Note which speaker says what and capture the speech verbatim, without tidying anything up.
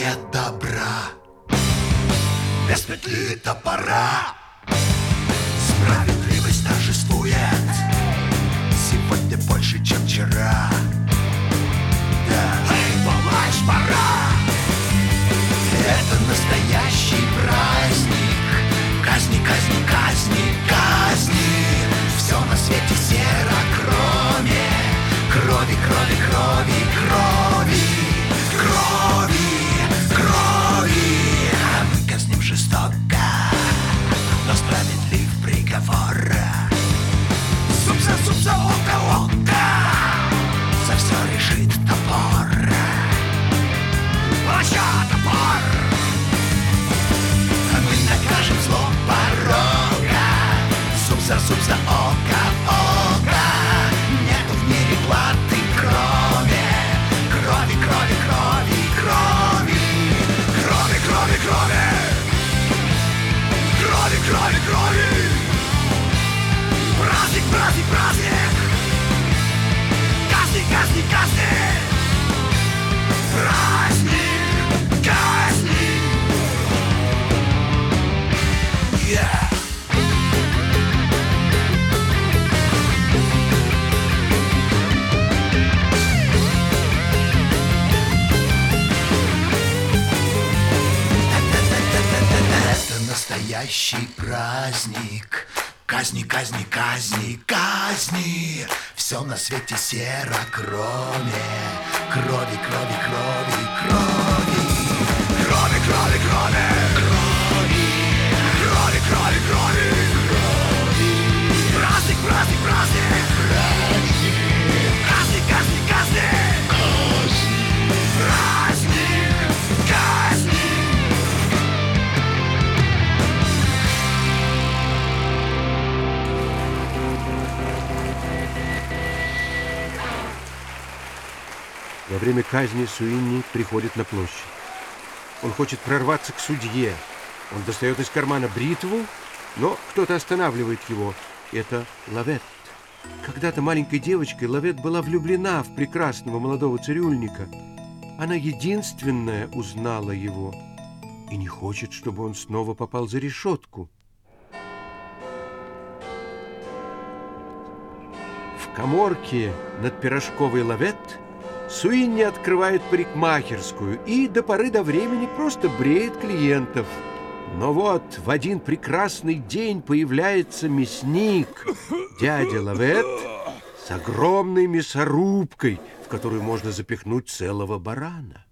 Speaker 1: Нет добра без петли и топора. Справедливость торжествует сегодня больше, чем вчера. Да, эй, палач, пора! Это настоящий праздник. Казни, казни, казни, казни. Все на свете серо, кроме крови, крови, крови, крови, крови, крови. А мы казним жестоко, но справедлив приговор. Зуб за зуб, за око, око. За все решит топор. Палача, топор. А мы накажем зло порога. Зуб за зуб, за око, око. Нету в мире платы, кроме крови, крови, крови, крови. Крови, крови, крови. Крови, крови, крови. Праздник, праздник, праздник. Казни, казни, казни. Праздник, казни. Yeah. Это настоящий праздник. Казни, казни, казни, казни. Все на свете серо, кроме крови, крови, крови, крови. Крови, крови, крови. Крови, крови, крови, крови. Праздник, праздник, праздник. Праздник. Казни, казни, казни. Праздник, казни.
Speaker 2: Во время казни Суинни приходит на площадь. Он хочет прорваться к судье. Он достает из кармана бритву, но кто-то останавливает его. Это Лавет. Когда-то маленькой девочкой Лавет была влюблена в прекрасного молодого цирюльника. Она единственная узнала его и не хочет, чтобы он снова попал за решетку. В каморке над пирожковой Лавет Суинни открывает парикмахерскую и до поры до времени просто бреет клиентов. Но вот в один прекрасный день появляется мясник, дядя Лавет, с огромной мясорубкой, в которую можно запихнуть целого барана.